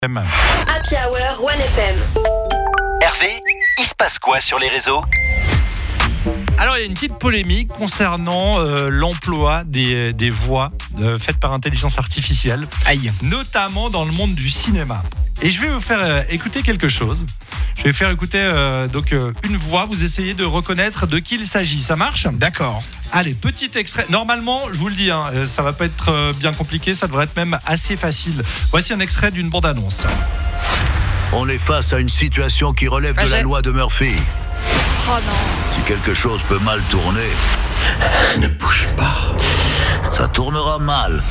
Happy Hour 1FM. Hervé, il se passe quoi sur les réseaux ? Alors, il y a une petite polémique concernant l'emploi des voix faites par intelligence artificielle, notamment dans le monde du cinéma. Et je vais vous faire écouter quelque chose. Je vais vous faire écouter une voix. Vous essayez de reconnaître de qui il s'agit. Ça marche ? D'accord. Allez, petit extrait. Normalement, je vous le dis, ça va pas être bien compliqué. Ça devrait être même assez facile. Voici un extrait d'une bande-annonce. On est face à une situation qui relève de la loi de Murphy. Oh non. Si quelque chose peut mal tourner, Ne bouge pas. ça tournera mal.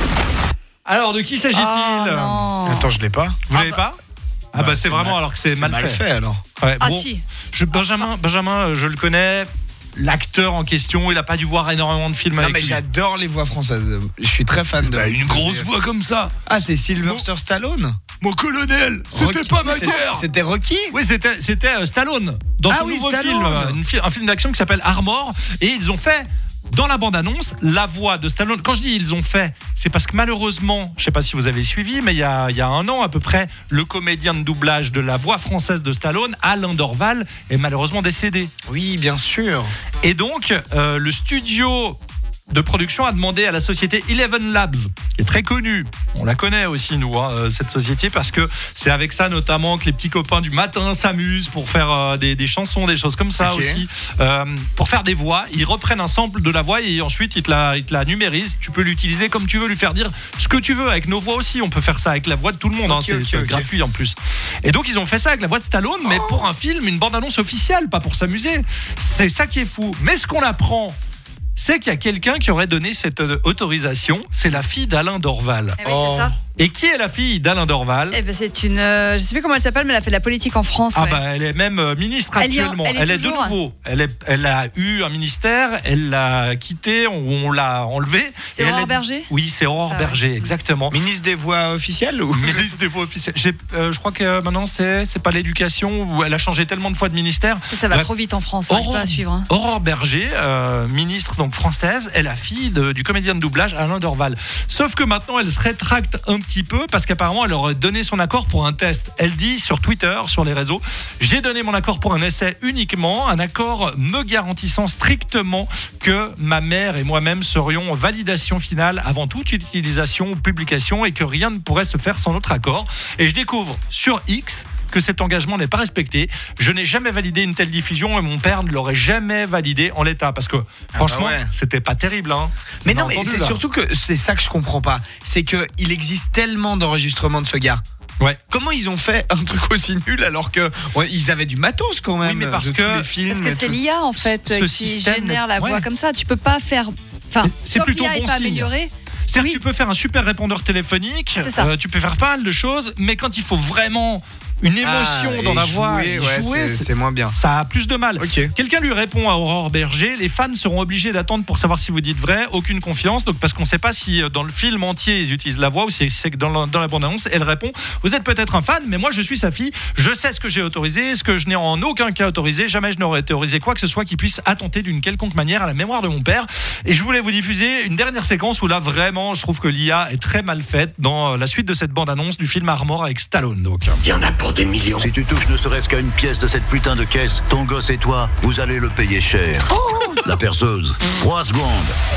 Alors, de qui s'agit-il ? Oh non. Attends, je l'ai pas. Vous l'avez pas ? Bah c'est vraiment mal- alors que c'est mal fait. alors. Ouais, Ah bon, si. Benjamin, je le connais. L'acteur en question, il a pas dû voir énormément de films Non, avec mais lui. j'adore les voix françaises. Je suis très fan de. Une grosse voix comme ça. Ah, c'est Sylvester Stallone. Mon colonel, Rocky. C'était Rocky. Oui, c'était Stallone dans Ah son oui, nouveau Stallone. film, un film d'action qui s'appelle Armor, et ils ont fait dans la bande-annonce la voix de Stallone. Quand je dis ils ont fait, c'est parce que malheureusement, je sais pas si vous avez suivi, mais il y a un an à peu près, le comédien de doublage de la voix française de Stallone, Alain Dorval, est malheureusement décédé. Oui, bien sûr. Et donc, le studio de production a demandé à la société Eleven Labs, qui est très connue. On la connaît aussi, nous, cette société, parce que c'est avec ça notamment que les petits copains du matin s'amusent pour faire des chansons, des choses comme ça aussi. Pour faire des voix, ils reprennent un sample de la voix et ensuite ils te la numérisent. Tu peux l'utiliser comme tu veux, lui faire dire ce que tu veux. Avec nos voix aussi, on peut faire ça avec la voix de tout le monde. C'est gratuit en plus. Et donc, ils ont fait ça avec la voix de Stallone, mais pour un film, une bande-annonce officielle, pas pour s'amuser. C'est ça qui est fou. Mais ce qu'on apprend, c'est qu'il y a quelqu'un qui aurait donné cette autorisation. C'est la fille d'Alain Dorval. Eh oui, c'est ça. Et qui est la fille d'Alain Dorval ? Eh ben, c'est une. Je sais plus comment elle s'appelle, mais elle a fait de la politique en France. Ouais. Elle est même ministre Elle y est- actuellement. elle est de toujours. nouveau. Elle a eu un ministère, elle l'a quitté, on l'a enlevé. C'est Et elle Aurore est- Berger ? Oui, c'est Aurore Ça, ouais. Berger, exactement. Ministre des voix officielles ou Ministre des voix officielles. Je crois que maintenant c'est pas l'éducation, où elle a changé tellement de fois de ministère. Ça va Bref. trop vite en France, on n'arrive pas à suivre. Hein. Aurore Berger, ministre donc française, est la fille du comédien de doublage Alain Dorval. Sauf que maintenant, elle se rétracte un petit peu parce qu'apparemment, elle aurait donné son accord pour un test. Elle dit sur Twitter, sur les réseaux, j'ai donné mon accord pour un essai uniquement, un accord me garantissant strictement que ma mère et moi-même serions en validation finale avant toute utilisation ou publication et que rien ne pourrait se faire sans notre accord. Et je découvre sur X que cet engagement n'est pas respecté. Je n'ai jamais validé une telle diffusion et mon père ne l'aurait jamais validé en l'état. Parce que franchement, c'était pas terrible. Hein. Mais On a non, mais entendu, c'est là. surtout que c'est ça que je comprends pas. C'est que il existe tellement d'enregistrements de ce gars. Ouais. Comment ils ont fait un truc aussi nul alors que ils avaient du matos quand même. Oui, mais parce de que- tous les films Parce que et c'est tout. l'IA en fait Ce qui système génère la n'est- voix ouais. comme ça. Tu peux pas faire. Enfin, c'est tant que plutôt l'IA bon n'est pas signe. améliorée. C'est-à-dire Oui. que tu peux faire un super répondeur téléphonique, C'est ça. tu peux faire pas mal de choses, mais quand il faut vraiment une émotion dans et la voix, jouer, et ouais, jouer, c'est moins bien. Ça a plus de mal. Ok. Quelqu'un lui répond à Aurore Berger, les fans seront obligés d'attendre pour savoir si vous dites vrai, aucune confiance, donc parce qu'on ne sait pas si dans le film entier ils utilisent la voix ou si c'est que dans la bande-annonce, elle répond, vous êtes peut-être un fan, mais moi je suis sa fille, je sais ce que j'ai autorisé, ce que je n'ai en aucun cas autorisé, jamais je n'aurais autorisé quoi que ce soit qui puisse attenter d'une quelconque manière à la mémoire de mon père. Et je voulais vous diffuser une dernière séquence où là vraiment je trouve que l'IA est très mal faite dans la suite de cette bande-annonce du film Armor avec Stallone. Donc. Il y en a pour des millions. Si tu touches ne serait-ce qu'à une pièce de cette putain de caisse, ton gosse et toi, vous allez le payer cher. La perceuse. 3 secondes.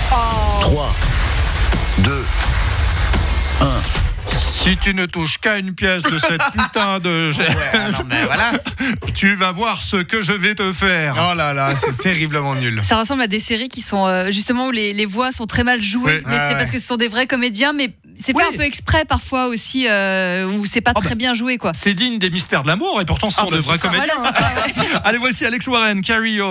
3, 2, 1. Si tu ne touches qu'à une pièce de cette putain de... Non mais voilà. Tu vas voir ce que je vais te faire. Oh là là, c'est terriblement nul. Ça ressemble à des séries qui sont justement où les voix sont très mal jouées. Oui. Mais c'est parce que ce sont des vrais comédiens, mais c'est fait un peu exprès parfois aussi, où c'est pas très bien joué quoi. C'est digne des mystères de l'amour et pourtant ce sont de vrais c'est ça. comédiens. Voilà, c'est ça, ouais. Allez, voici Alex Warren, Carry On.